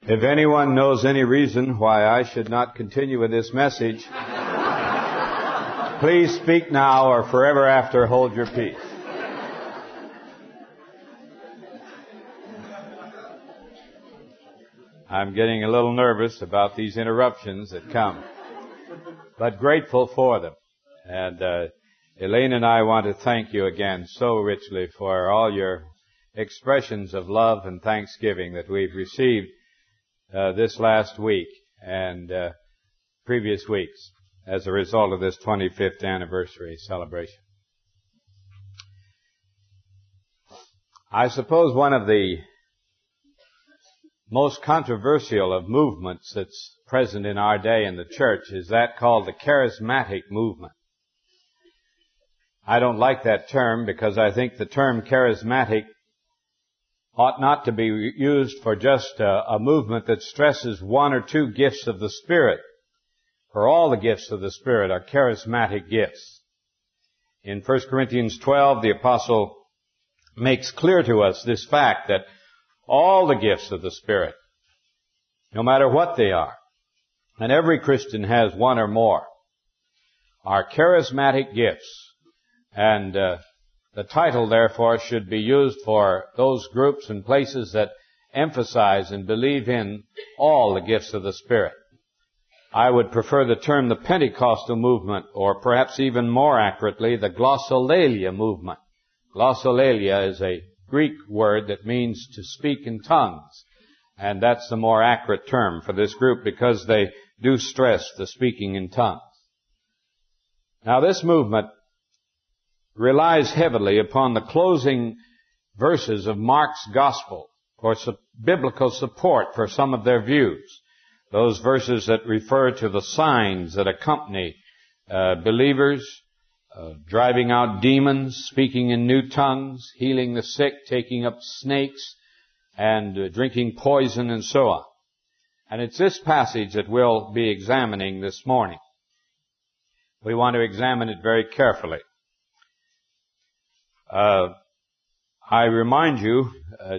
If anyone knows any reason why I should not continue with this message, please speak now or forever after hold your peace. I'm getting a little nervous about these interruptions that come, but grateful for them. And Elaine and I want to thank you again so richly for all your expressions of love and thanksgiving that we've received this last week and previous weeks as a result of this 25th anniversary celebration. I suppose one of the most controversial of movements that's present in our day in the church is that called the charismatic movement. I don't like that term because I think the term charismatic ought not to be used for just a movement that stresses one or two gifts of the Spirit. For all the gifts of the Spirit are charismatic gifts. In 1 Corinthians 12, the apostle makes clear to us this fact that all the gifts of the Spirit, no matter what they are, and every Christian has one or more, are charismatic gifts. And the title, therefore, should be used for those groups and places that emphasize and believe in all the gifts of the Spirit. I would prefer the term the Pentecostal movement, or perhaps even more accurately, the glossolalia movement. Glossolalia is a Greek word that means to speak in tongues. And that's the more accurate term for this group because they do stress the speaking in tongues. Now this movement relies heavily upon the closing verses of Mark's Gospel for biblical support for some of their views. Those verses that refer to the signs that accompany believers, driving out demons, speaking in new tongues, healing the sick, taking up snakes, and drinking poison, and so on. And it's this passage that we'll be examining this morning. We want to examine it very carefully. I remind you,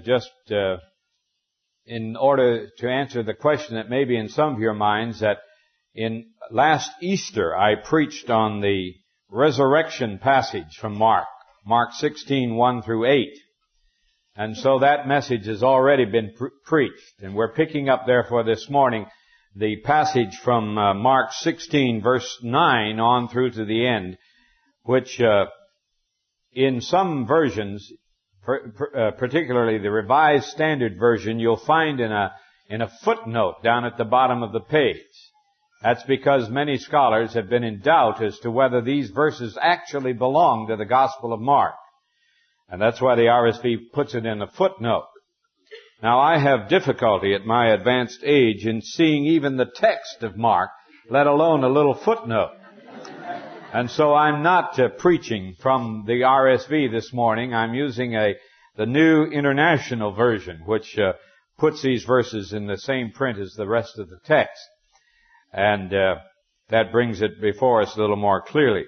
in order to answer the question that may be in some of your minds, that in last Easter I preached on the resurrection passage from Mark 16:1 through 8. And so that message has already been preached. And we're picking up, therefore, this morning the passage from Mark 16, verse 9 on through to the end, which in some versions, particularly the Revised Standard Version, you'll find in a footnote down at the bottom of the page. That's because many scholars have been in doubt as to whether these verses actually belong to the Gospel of Mark. And that's why the RSV puts it in a footnote. Now, I have difficulty at my advanced age in seeing even the text of Mark, let alone a little footnote. And so I'm not preaching from the RSV this morning. I'm using the New International Version, which puts these verses in the same print as the rest of the text. And that brings it before us a little more clearly.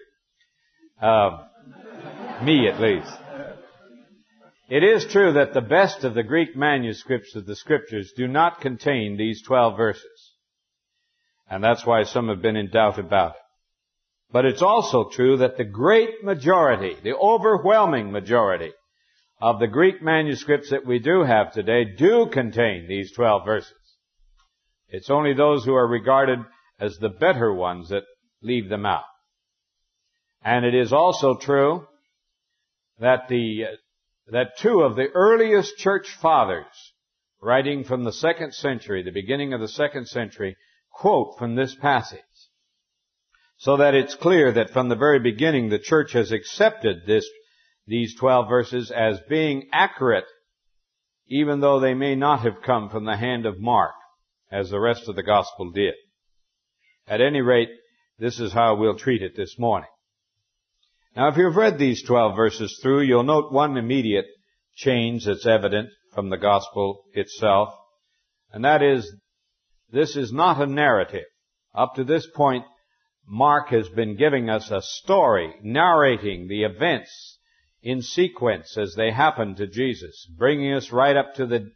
Me, at least. It is true that the best of the Greek manuscripts of the Scriptures do not contain these 12 verses. And that's why some have been in doubt about it. But it's also true that the great majority, the overwhelming majority of the Greek manuscripts that we do have today do contain these 12 verses. It's only those who are regarded as the better ones that leave them out. And it is also true that that two of the earliest church fathers, writing from the 2nd century, the beginning of the 2nd century, quote from this passage. So that it's clear that from the very beginning the church has accepted these 12 verses as being accurate, even though they may not have come from the hand of Mark, as the rest of the gospel did. At any rate, this is how we'll treat it this morning. Now, if you've read these 12 verses through, you'll note one immediate change that's evident from the gospel itself, and that is, this is not a narrative. Up to this point, Mark has been giving us a story, narrating the events in sequence as they happened to Jesus, bringing us right up to the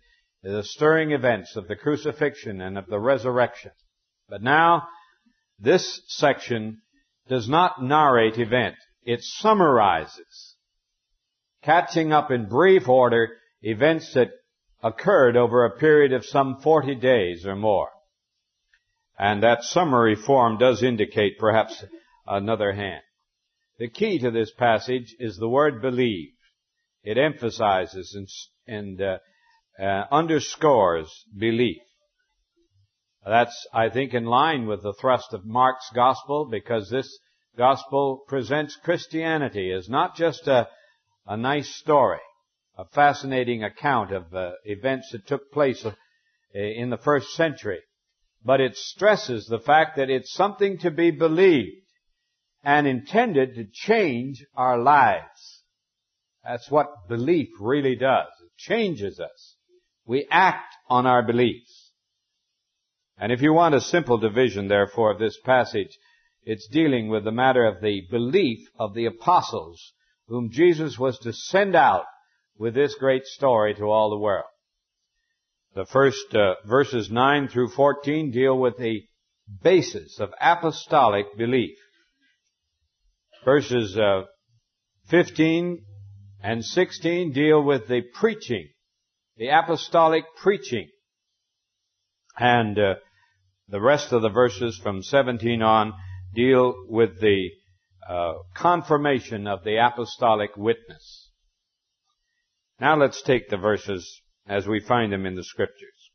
the stirring events of the crucifixion and of the resurrection. But now, this section does not narrate event. It summarizes, catching up in brief order events that occurred over a period of some 40 days or more. And that summary form does indicate perhaps another hand. The key to this passage is the word believe. It emphasizes and underscores belief. That's, I think, in line with the thrust of Mark's gospel, because this gospel presents Christianity as not just a nice story, a fascinating account of events that took place in the first century, but it stresses the fact that it's something to be believed and intended to change our lives. That's what belief really does. It changes us. We act on our beliefs. And if you want a simple division, therefore, of this passage, it's dealing with the matter of the belief of the apostles whom Jesus was to send out with this great story to all the world. The first verses 9 through 14 deal with the basis of apostolic belief. Verses 15 and 16 deal with the preaching, the apostolic preaching. And the rest of the verses from 17 on deal with the confirmation of the apostolic witness. Now let's take the verses as we find them in the Scriptures.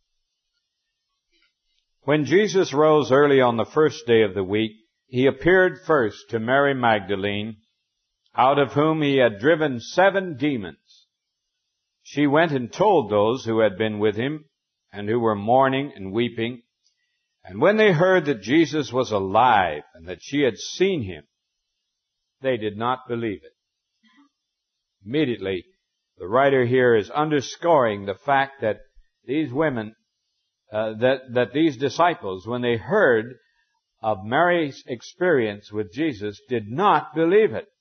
When Jesus rose early on the first day of the week, he appeared first to Mary Magdalene, out of whom he had driven 7 demons. She went and told those who had been with him and who were mourning and weeping. And when they heard that Jesus was alive and that she had seen him, they did not believe it. Immediately, the writer here is underscoring the fact that these women, that these disciples, when they heard of Mary's experience with Jesus, did not believe it.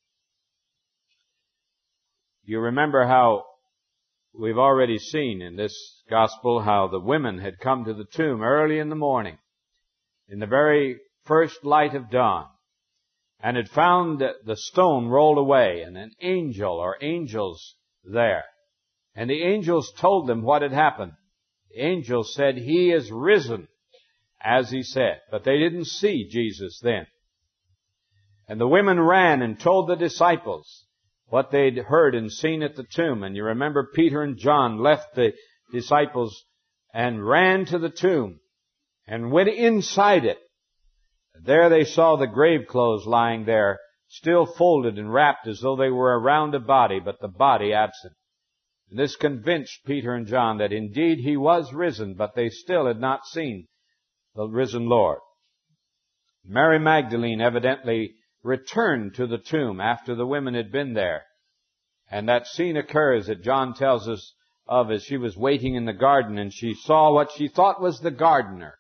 You remember how we've already seen in this gospel how the women had come to the tomb early in the morning, in the very first light of dawn, and had found the stone rolled away and an angel or angels there. And the angels told them what had happened. The angels said, "He is risen," as he said. But they didn't see Jesus then. And the women ran and told the disciples what they'd heard and seen at the tomb. And you remember Peter and John left the disciples and ran to the tomb and went inside it. There they saw the grave clothes lying there, still folded and wrapped as though they were around a body, but the body absent. And this convinced Peter and John that indeed he was risen, but they still had not seen the risen Lord. Mary Magdalene evidently returned to the tomb after the women had been there. And that scene occurs that John tells us of as she was waiting in the garden, and she saw what she thought was the gardener.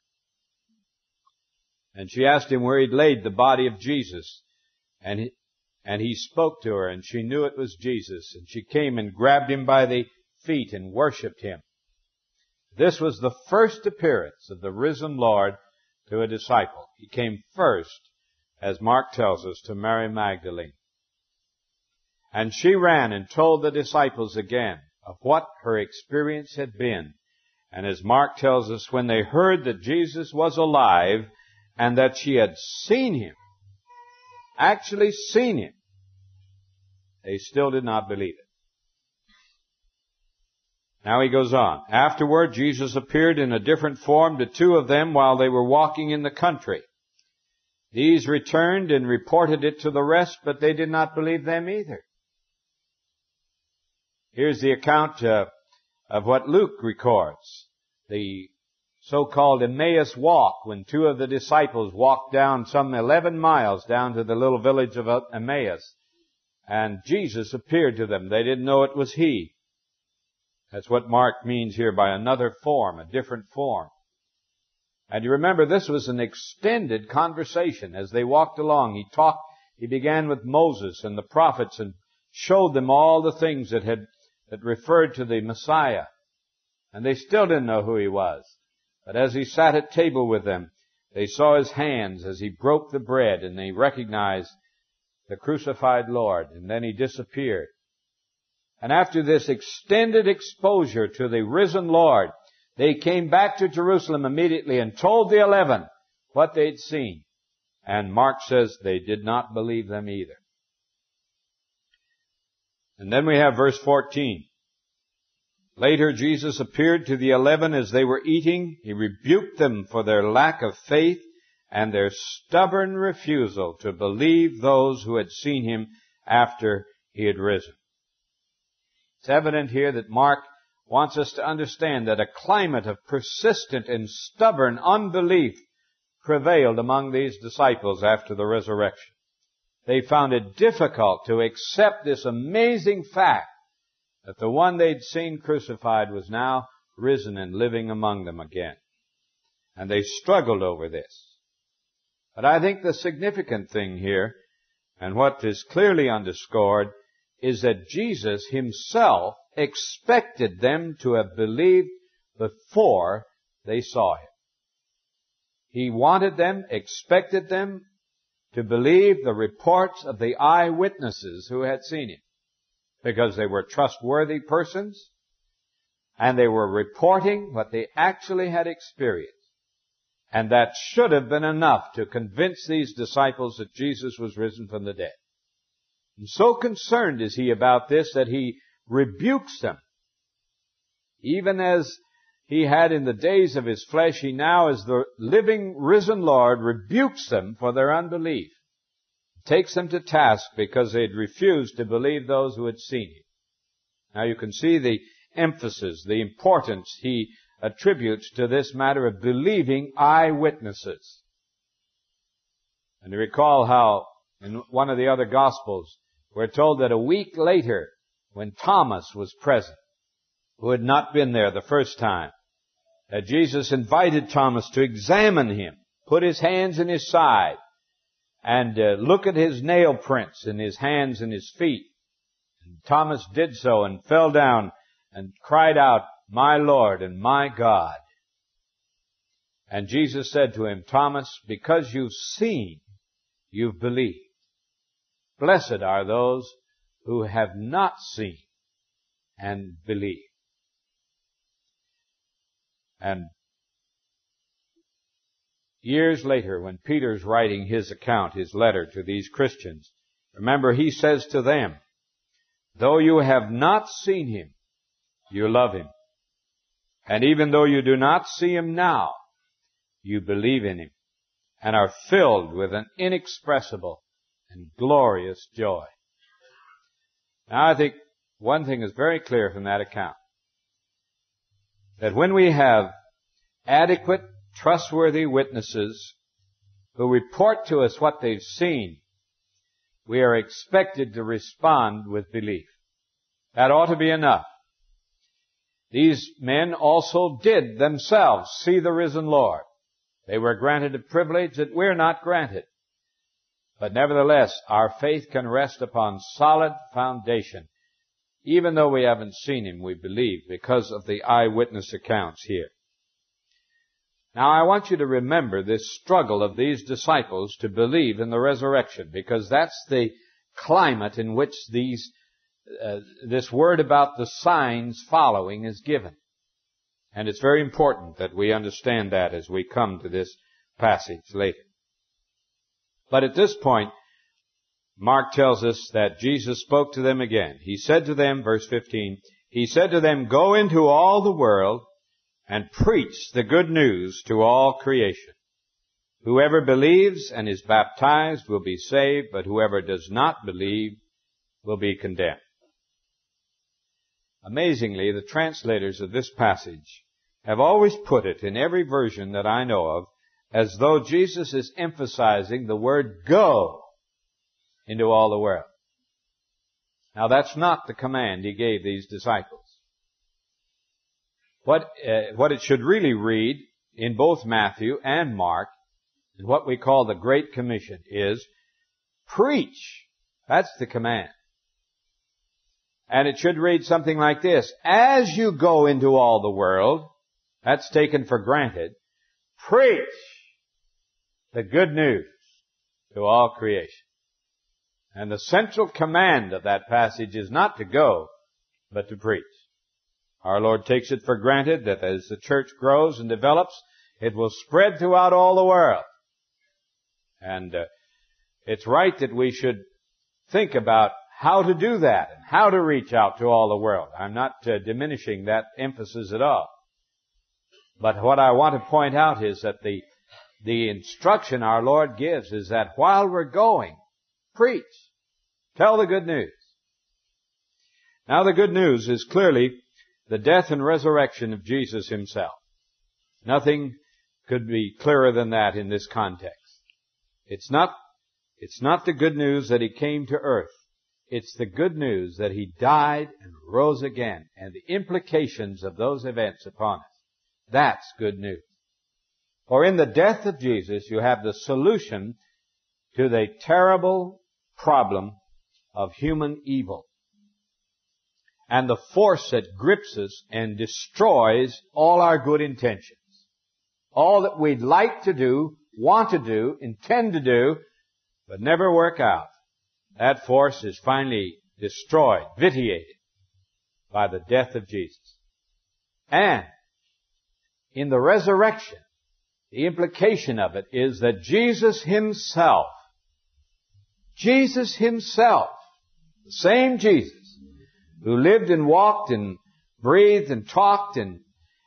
And she asked him where he'd laid the body of Jesus. And he spoke to her, and she knew it was Jesus. And she came and grabbed him by the feet and worshipped him. This was the first appearance of the risen Lord to a disciple. He came first, as Mark tells us, to Mary Magdalene. And she ran and told the disciples again of what her experience had been. And as Mark tells us, when they heard that Jesus was alive and that she had seen him, actually seen him, they still did not believe it. Now he goes on. Afterward, Jesus appeared in a different form to 2 of them while they were walking in the country. These returned and reported it to the rest, but they did not believe them either. Here's the account of what Luke records. The so-called Emmaus walk, when 2 of the disciples walked down some 11 miles down to the little village of Emmaus. And Jesus appeared to them. They didn't know it was he. That's what Mark means here by another form, a different form. And you remember this was an extended conversation. As they walked along, he began with Moses and the prophets and showed them all the things that referred to the Messiah. And they still didn't know who he was. But as he sat at table with them, they saw his hands as he broke the bread, and they recognized the crucified Lord, and then he disappeared. And after this extended exposure to the risen Lord, they came back to Jerusalem immediately and told the 11 what they'd seen. And Mark says they did not believe them either. And then we have verse 14. Later Jesus appeared to the 11 as they were eating. He rebuked them for their lack of faith and their stubborn refusal to believe those who had seen him after he had risen. It's evident here that Mark wants us to understand that a climate of persistent and stubborn unbelief prevailed among these disciples after the resurrection. They found it difficult to accept this amazing fact that the one they'd seen crucified was now risen and living among them again. And they struggled over this. But I think the significant thing here, and what is clearly underscored, is that Jesus himself expected them to have believed before they saw him. He wanted them, expected them to believe the reports of the eyewitnesses who had seen him, because they were trustworthy persons and they were reporting what they actually had experienced. And that should have been enough to convince these disciples that Jesus was risen from the dead. And so concerned is he about this that he rebukes them. Even as he had in the days of his flesh, he now, as the living, risen Lord, rebukes them for their unbelief. Takes them to task because they had refused to believe those who had seen him. Now you can see the emphasis, the importance he attributes to this matter of believing eyewitnesses. And you recall how in one of the other Gospels, we're told that a week later, when Thomas was present, who had not been there the first time, that Jesus invited Thomas to examine him, put his hands in his side, and look at his nail prints in his hands and his feet. And Thomas did so and fell down and cried out, "My Lord and my God." And Jesus said to him, "Thomas, because you've seen, you've believed. Blessed are those who have not seen and believe." And years later, when Peter's writing his account, his letter to these Christians, remember he says to them, "Though you have not seen him, you love him. And even though you do not see him now, you believe in him and are filled with an inexpressible and glorious joy." Now I think one thing is very clear from that account, that when we have adequate, trustworthy witnesses who report to us what they've seen, we are expected to respond with belief. That ought to be enough. These men also did themselves see the risen Lord. They were granted a privilege that we're not granted. But nevertheless, our faith can rest upon solid foundation. Even though we haven't seen him, we believe because of the eyewitness accounts here. Now I want you to remember this struggle of these disciples to believe in the resurrection, because that's the climate in which this word about the signs following is given. And it's very important that we understand that as we come to this passage later. But at this point, Mark tells us that Jesus spoke to them again. He said to them, verse 15, he said to them, "Go into all the world and preach the good news to all creation. Whoever believes and is baptized will be saved, but whoever does not believe will be condemned." Amazingly, the translators of this passage have always put it in every version that I know of as though Jesus is emphasizing the word "go" into all the world. Now that's not the command he gave these disciples. What it should really read in both Matthew and Mark, and what we call the Great Commission, is preach. That's the command. And it should read something like this: as you go into all the world, that's taken for granted, preach the good news to all creation. And the central command of that passage is not to go, but to preach. Our Lord takes it for granted that as the church grows and develops, it will spread throughout all the world. And it's right that we should think about how to do that and how to reach out to all the world. I'm not diminishing that emphasis at all. But what I want to point out is that the instruction our Lord gives is that while we're going, preach. Tell the good news. Now the good news is clearly the death and resurrection of Jesus Himself. Nothing could be clearer than that in this context. It's not the good news that He came to earth. It's the good news that He died and rose again, and the implications of those events upon us. That's good news. For in the death of Jesus, you have the solution to the terrible problem of human evil and the force that grips us and destroys all our good intentions. All that we'd like to do, want to do, intend to do, but never work out. That force is finally destroyed, vitiated by the death of Jesus. And in the resurrection, the implication of it is that Jesus Himself, the same Jesus who lived and walked and breathed and talked and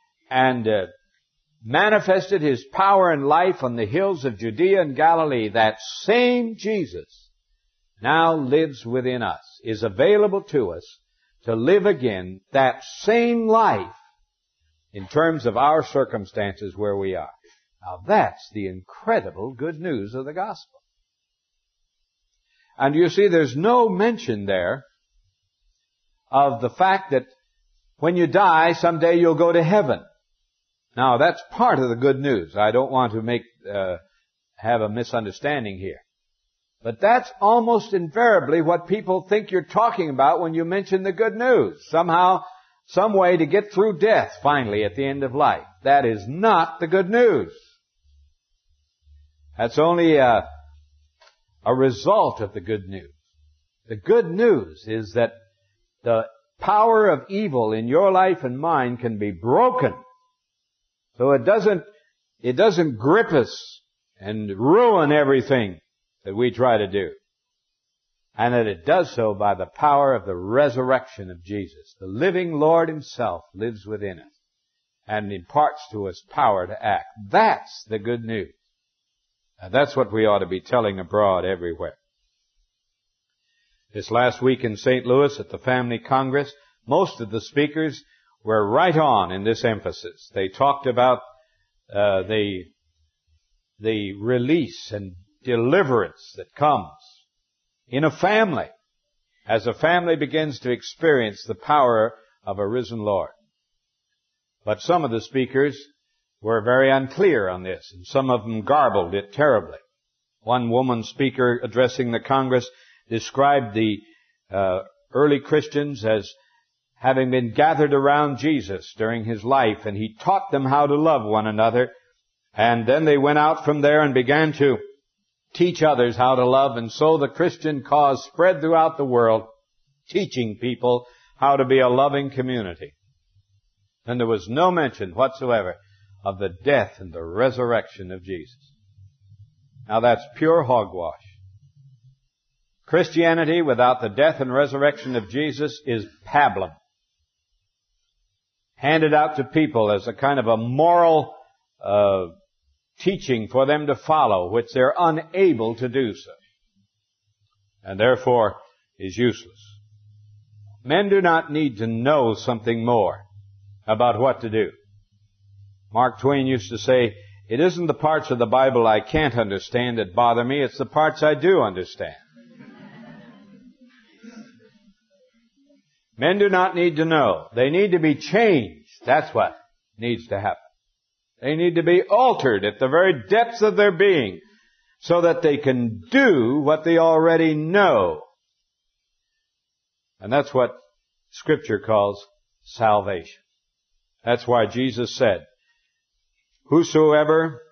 manifested His power and life on the hills of Judea and Galilee, that same Jesus now lives within us, is available to us to live again that same life in terms of our circumstances where we are. Now that's the incredible good news of the gospel. And you see, there's no mention there of the fact that when you die, someday you'll go to heaven. Now that's part of the good news. I don't want to have a misunderstanding here. But that's almost invariably what people think you're talking about when you mention the good news. Somehow, some way to get through death finally at the end of life. That is not the good news. That's only a result of the good news. The good news is that the power of evil in your life and mine can be broken. So it doesn't grip us and ruin everything that we try to do. And that it does so by the power of the resurrection of Jesus. The living Lord Himself lives within us and imparts to us power to act. That's the good news. And that's what we ought to be telling abroad everywhere. This last week in St. Louis at the Family Congress, most of the speakers were right on in this emphasis. They talked about the release and deliverance that comes in a family as a family begins to experience the power of a risen Lord. But some of the speakers were very unclear on this, and some of them garbled it terribly. One woman speaker addressing the Congress described the early Christians as having been gathered around Jesus during His life, and He taught them how to love one another, and then they went out from there and began to teach others how to love, and so the Christian cause spread throughout the world, teaching people how to be a loving community. And there was no mention whatsoever of the death and the resurrection of Jesus. Now that's pure hogwash. Christianity without the death and resurrection of Jesus is pablum, handed out to people as a kind of a moral teaching for them to follow, which they're unable to do so, and therefore is useless. Men do not need to know something more about what to do. Mark Twain used to say, it isn't the parts of the Bible I can't understand that bother me, it's the parts I do understand. Men do not need to know. They need to be changed. That's what needs to happen. They need to be altered at the very depths of their being so that they can do what they already know. And that's what Scripture calls salvation. That's why Jesus said, whoever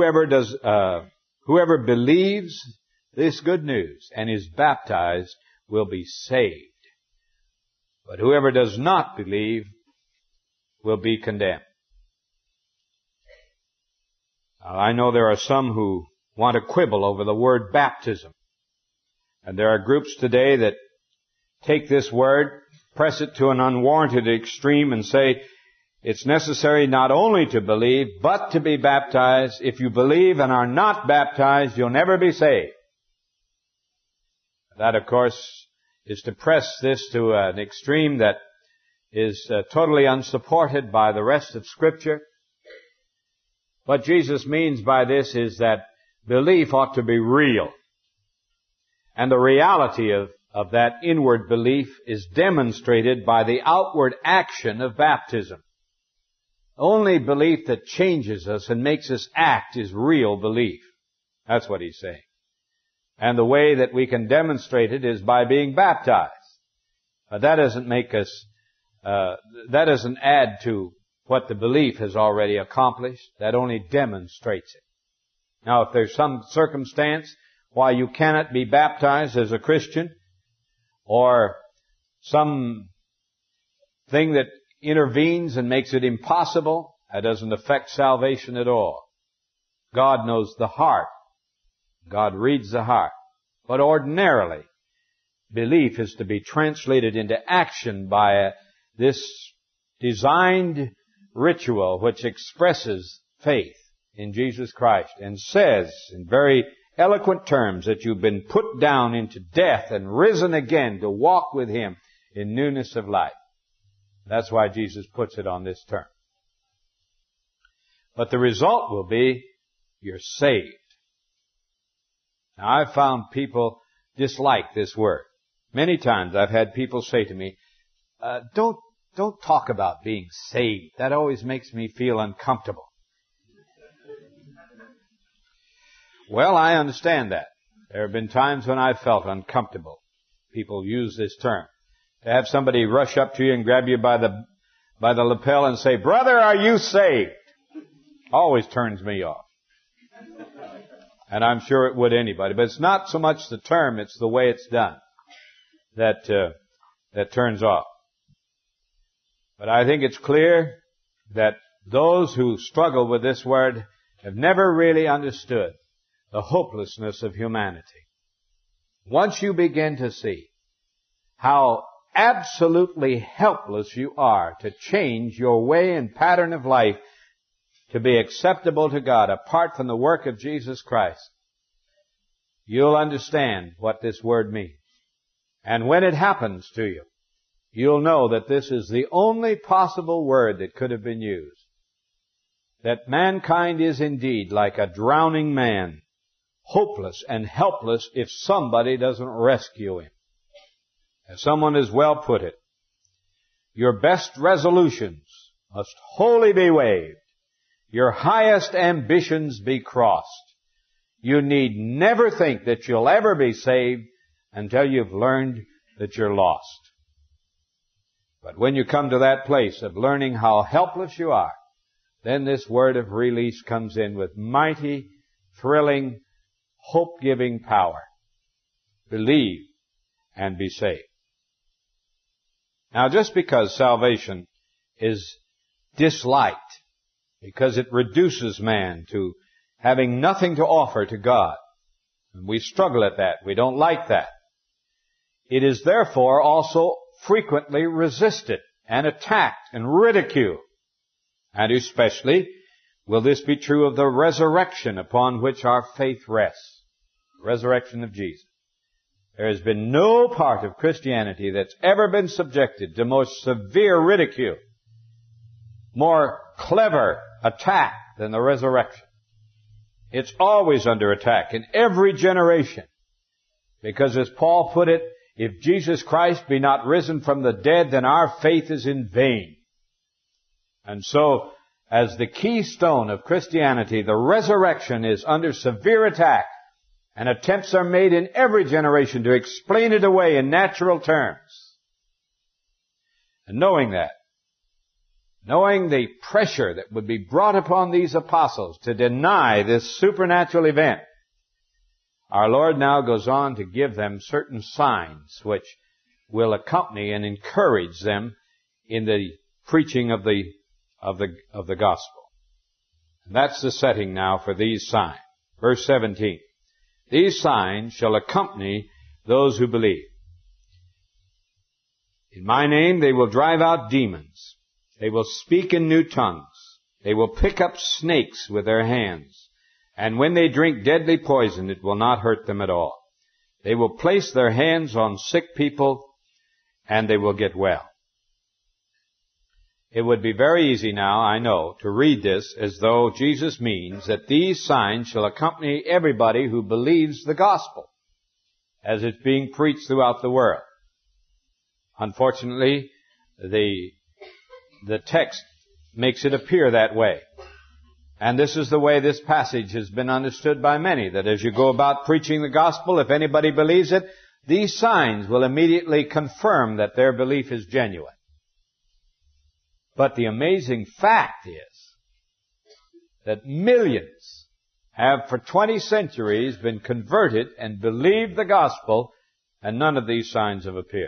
believes this good news and is baptized will be saved. But whoever does not believe will be condemned. Now, I know there are some who want to quibble over the word baptism. And there are groups today that take this word, press it to an unwarranted extreme and say, it's necessary not only to believe, but to be baptized. If you believe and are not baptized, you'll never be saved. That, of course, is to press this to an extreme that is totally unsupported by the rest of Scripture. What Jesus means by this is that belief ought to be real. And the reality of that inward belief is demonstrated by the outward action of baptism. Only belief that changes us and makes us act is real belief. That's what he's saying. And the way that we can demonstrate it is by being baptized. But that doesn't make us, that doesn't add to what the belief has already accomplished. That only demonstrates it. Now, if there's some circumstance why you cannot be baptized as a Christian, or some thing that intervenes and makes it impossible, that doesn't affect salvation at all. God knows the heart. God reads the heart. But ordinarily, belief is to be translated into action by this designed ritual which expresses faith in Jesus Christ and says in very eloquent terms that you've been put down into death and risen again to walk with Him in newness of life. That's why Jesus puts it on this term. But the result will be you're saved. Now, I've found people dislike this word. Many times I've had people say to me, don't talk about being saved. That always makes me feel uncomfortable. Well, I understand that. There have been times when I've felt uncomfortable. People use this term. To have somebody rush up to you and grab you by the lapel and say, "Brother, are you saved?" Always turns me off. And I'm sure it would anybody. But it's not so much the term, it's the way it's done that turns off. But I think it's clear that those who struggle with this word have never really understood the hopelessness of humanity. Once you begin to see how absolutely helpless you are to change your way and pattern of life to be acceptable to God apart from the work of Jesus Christ, you'll understand what this word means. And when it happens to you, you'll know that this is the only possible word that could have been used. That mankind is indeed like a drowning man, hopeless and helpless if somebody doesn't rescue him. As someone has well put it, your best resolutions must wholly be waived. Your highest ambitions be crossed. You need never think that you'll ever be saved until you've learned that you're lost. But when you come to that place of learning how helpless you are, then this word of release comes in with mighty, thrilling, hope-giving power. Believe and be saved. Now, just because salvation is disliked, because it reduces man to having nothing to offer to God, and we struggle at that, we don't like that, it is therefore also frequently resisted and attacked and ridiculed. And especially will this be true of the resurrection upon which our faith rests. The resurrection of Jesus. There has been no part of Christianity that's ever been subjected to more severe ridicule, more clever attack than the resurrection. It's always under attack in every generation. Because as Paul put it, if Jesus Christ be not risen from the dead, then our faith is in vain. And so, as the keystone of Christianity, the resurrection is under severe attack, and attempts are made in every generation to explain it away in natural terms. And knowing that, knowing the pressure that would be brought upon these apostles to deny this supernatural event, our Lord now goes on to give them certain signs which will accompany and encourage them in the preaching of the gospel. And that's the setting now for these signs. Verse 17. These signs shall accompany those who believe. In my name they will drive out demons. They will speak in new tongues. They will pick up snakes with their hands. And when they drink deadly poison, it will not hurt them at all. They will place their hands on sick people, and they will get well. It would be very easy now, I know, to read this as though Jesus means that these signs shall accompany everybody who believes the gospel as it's being preached throughout the world. Unfortunately, the text makes it appear that way. And this is the way this passage has been understood by many, that as you go about preaching the gospel, if anybody believes it, these signs will immediately confirm that their belief is genuine. But the amazing fact is that millions have for 20 centuries been converted and believed the gospel, and none of these signs have appeared.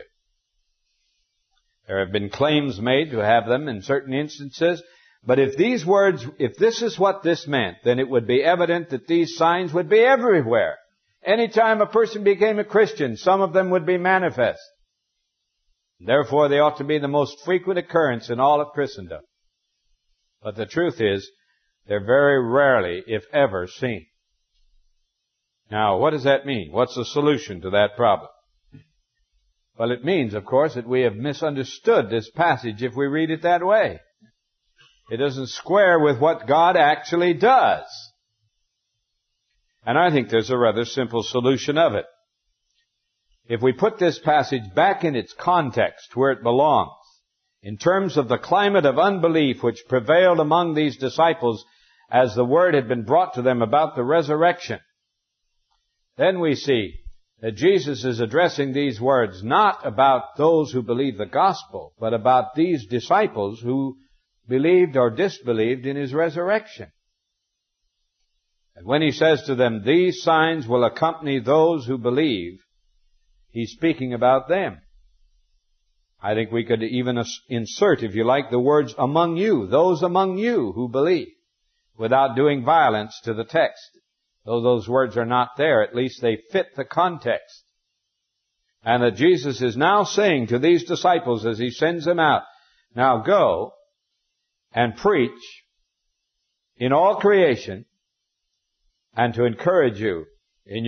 There have been claims made to have them in certain instances, but if this is what this meant, then it would be evident that these signs would be everywhere. Anytime a person became a Christian, some of them would be manifest. Therefore, they ought to be the most frequent occurrence in all of Christendom. But the truth is, they're very rarely, if ever, seen. Now, what does that mean? What's the solution to that problem? Well, it means, of course, that we have misunderstood this passage if we read it that way. It doesn't square with what God actually does. And I think there's a rather simple solution of it. If we put this passage back in its context where it belongs, in terms of the climate of unbelief which prevailed among these disciples as the word had been brought to them about the resurrection, then we see that Jesus is addressing these words not about those who believe the gospel, but about these disciples who believed or disbelieved in his resurrection. And when he says to them, these signs will accompany those who believe, he's speaking about them. I think we could even insert, if you like, the words among you, those among you who believe, without doing violence to the text. Though those words are not there, at least they fit the context. And that Jesus is now saying to these disciples as he sends them out, now go and preach in all creation, and to encourage you in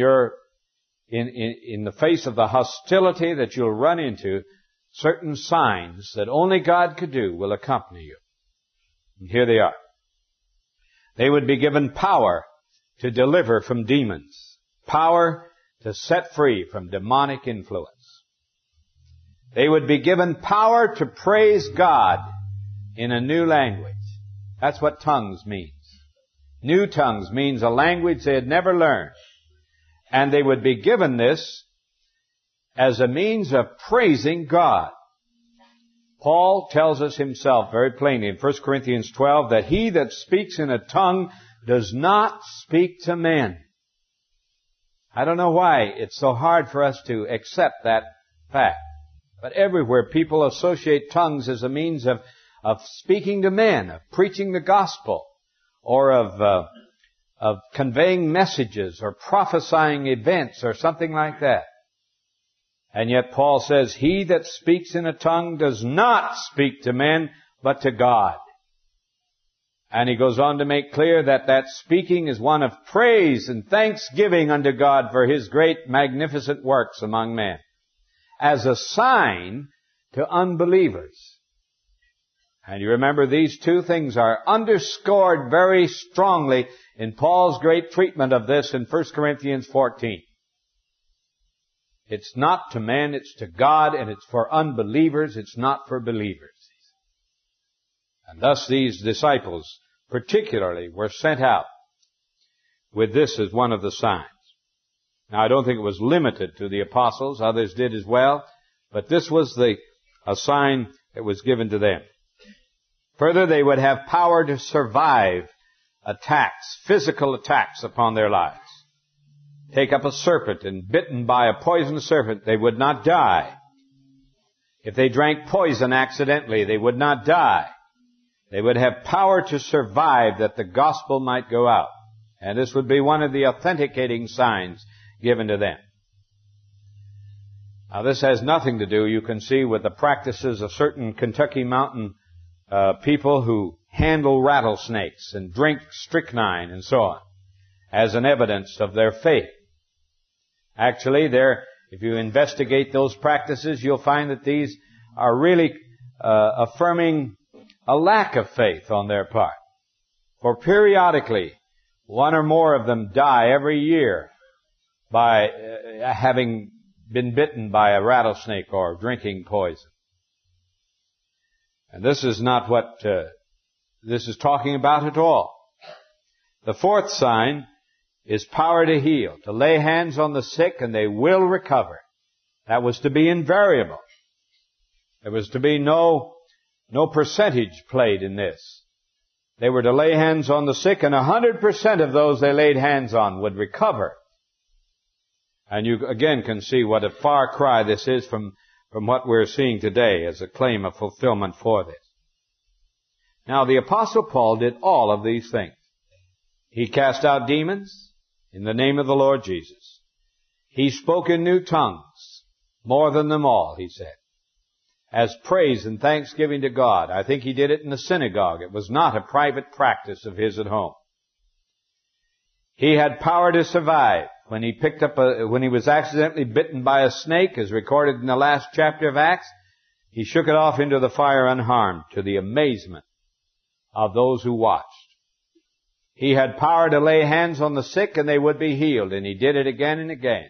the face of the hostility that you'll run into, certain signs that only God could do will accompany you. And here they are. They would be given power to deliver from demons, power to set free from demonic influence. They would be given power to praise God in a new language. That's what tongues means. New tongues means a language they had never learned. And they would be given this as a means of praising God. Paul tells us himself very plainly in 1 Corinthians 12 that he that speaks in a tongue does not speak to men. I don't know why it's so hard for us to accept that fact. But everywhere people associate tongues as a means of speaking to men, of preaching the gospel, or of conveying messages, or prophesying events, or something like that. And yet Paul says, he that speaks in a tongue does not speak to men, but to God. And he goes on to make clear that that speaking is one of praise and thanksgiving unto God for his great magnificent works among men, as a sign to unbelievers. And you remember these two things are underscored very strongly in Paul's great treatment of this in 1 Corinthians 14. It's not to men, it's to God, and it's for unbelievers, it's not for believers. And thus these disciples particularly were sent out with this as one of the signs. Now I don't think it was limited to the apostles, others did as well, but this was a sign that was given to them. Further, they would have power to survive attacks, physical attacks upon their lives. Take up a serpent and bitten by a poisonous serpent, they would not die. If they drank poison accidentally, they would not die. They would have power to survive that the gospel might go out. And this would be one of the authenticating signs given to them. Now this has nothing to do, you can see, with the practices of certain Kentucky mountain people who handle rattlesnakes and drink strychnine and so on as an evidence of their faith. Actually, if you investigate those practices, you'll find that these are really affirming a lack of faith on their part. For periodically, one or more of them die every year by having been bitten by a rattlesnake or drinking poison. And this is not what this is talking about at all. The fourth sign is power to heal, to lay hands on the sick and they will recover. That was to be invariable. There was to be no percentage played in this. They were to lay hands on the sick and 100% of those they laid hands on would recover. And you again can see what a far cry this is from what we're seeing today as a claim of fulfillment for this. Now the Apostle Paul did all of these things. He cast out demons in the name of the Lord Jesus. He spoke in new tongues, more than them all, he said, as praise and thanksgiving to God. I think he did it in the synagogue. It was not a private practice of his at home. He had power to survive. When he was accidentally bitten by a snake, as recorded in the last chapter of Acts, he shook it off into the fire unharmed, to the amazement of those who watched. He had power to lay hands on the sick and they would be healed, and he did it again and again.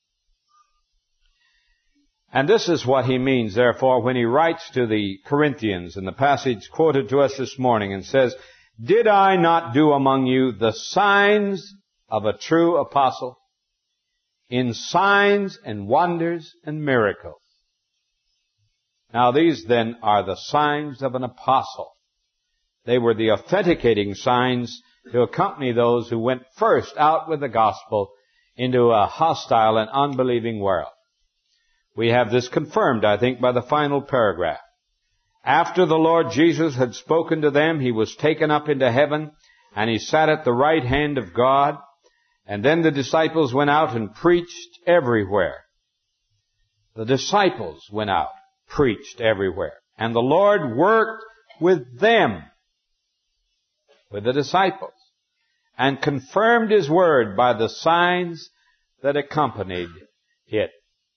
And this is what he means, therefore, when he writes to the Corinthians in the passage quoted to us this morning and says, "Did I not do among you the signs of a true apostle? In signs and wonders and miracles." Now these then are the signs of an apostle. They were the authenticating signs to accompany those who went first out with the gospel into a hostile and unbelieving world. We have this confirmed, I think, by the final paragraph. After the Lord Jesus had spoken to them, he was taken up into heaven, and he sat at the right hand of God. And then the disciples went out and preached everywhere. The disciples went out, preached everywhere. And the Lord worked with them, with the disciples, and confirmed his word by the signs that accompanied it.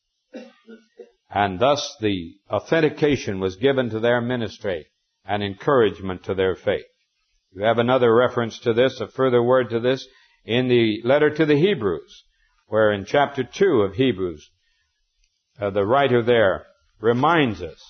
And thus the authentication was given to their ministry and encouragement to their faith. You have another reference to this, a further word to this, in the letter to the Hebrews, where in chapter 2 of Hebrews, the writer there reminds us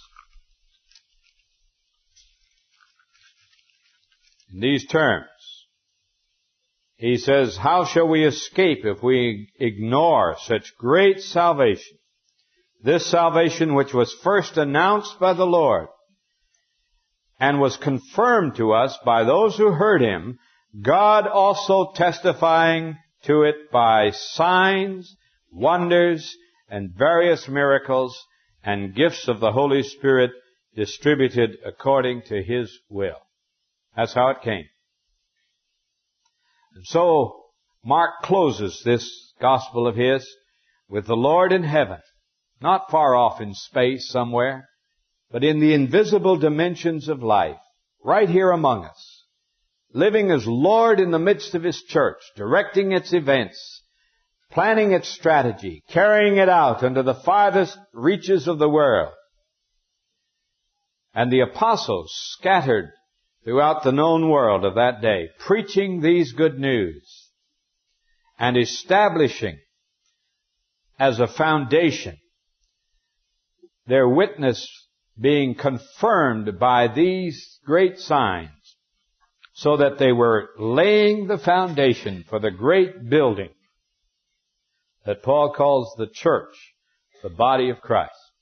in these terms. He says, "How shall we escape if we ignore such great salvation? This salvation which was first announced by the Lord and was confirmed to us by those who heard him, God also testifying to it by signs, wonders, and various miracles and gifts of the Holy Spirit distributed according to his will." That's how it came. And so Mark closes this gospel of his with the Lord in heaven, not far off in space somewhere, but in the invisible dimensions of life, right here among us, living as Lord in the midst of his church, directing its events, planning its strategy, carrying it out into the farthest reaches of the world. And the apostles scattered throughout the known world of that day, preaching these good news and establishing as a foundation their witness being confirmed by these great signs, so that they were laying the foundation for the great building that Paul calls the church, the body of Christ.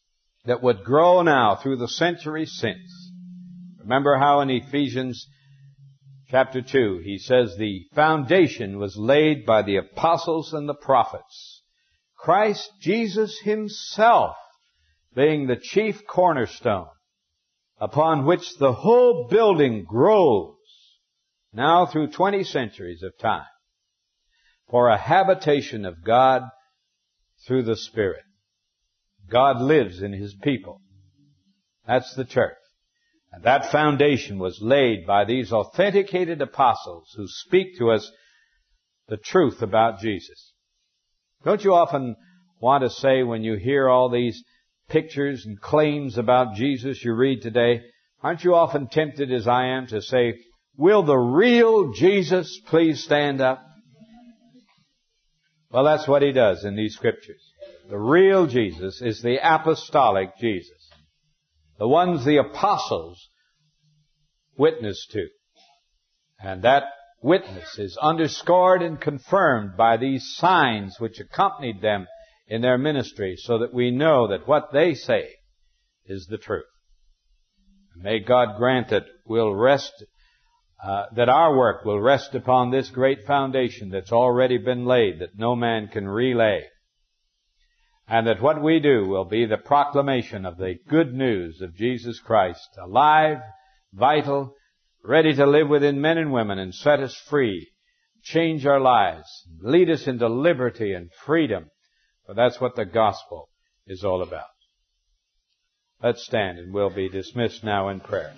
that would grow now through the centuries since. Remember how in Ephesians chapter 2, he says the foundation was laid by the apostles and the prophets. Christ Jesus himself being the chief cornerstone, upon which the whole building grows, now through 20 centuries of time, for a habitation of God through the Spirit. God lives in His people. That's the church. And that foundation was laid by these authenticated apostles who speak to us the truth about Jesus. Don't you often want to say when you hear all these pictures and claims about Jesus you read today, aren't you often tempted, as I am, to say, will the real Jesus please stand up? Well, that's what He does in these scriptures. The real Jesus is the apostolic Jesus. The ones the apostles witnessed to. And that witness is underscored and confirmed by these signs which accompanied them in their ministry, so that we know that what they say is the truth. And may God grant that we'll rest, that our work will rest upon this great foundation that's already been laid, that no man can relay. And that what we do will be the proclamation of the good news of Jesus Christ, alive, vital, ready to live within men and women and set us free, change our lives, lead us into liberty and freedom. For that's what the gospel is all about. Let's stand and we'll be dismissed now in prayer.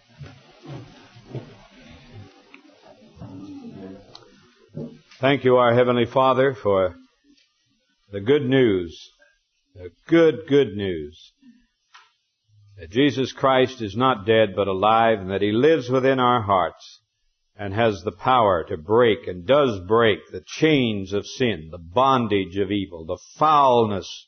Thank you, our Heavenly Father, for the good news, the good news that Jesus Christ is not dead but alive, and that He lives within our hearts and has the power to break and does break the chains of sin, the bondage of evil, the foulness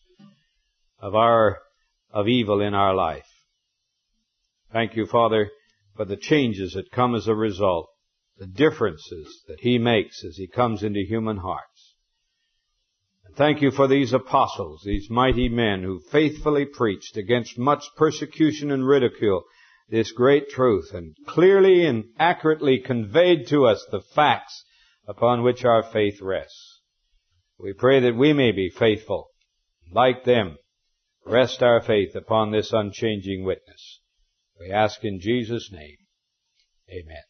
of evil in our life. Thank you, Father, for the changes that come as a result, the differences that He makes as He comes into human hearts. And thank you for these apostles, these mighty men who faithfully preached against much persecution and ridicule this great truth, and clearly and accurately conveyed to us the facts upon which our faith rests. We pray that we may be faithful, like them, rest our faith upon this unchanging witness. We ask in Jesus' name. Amen.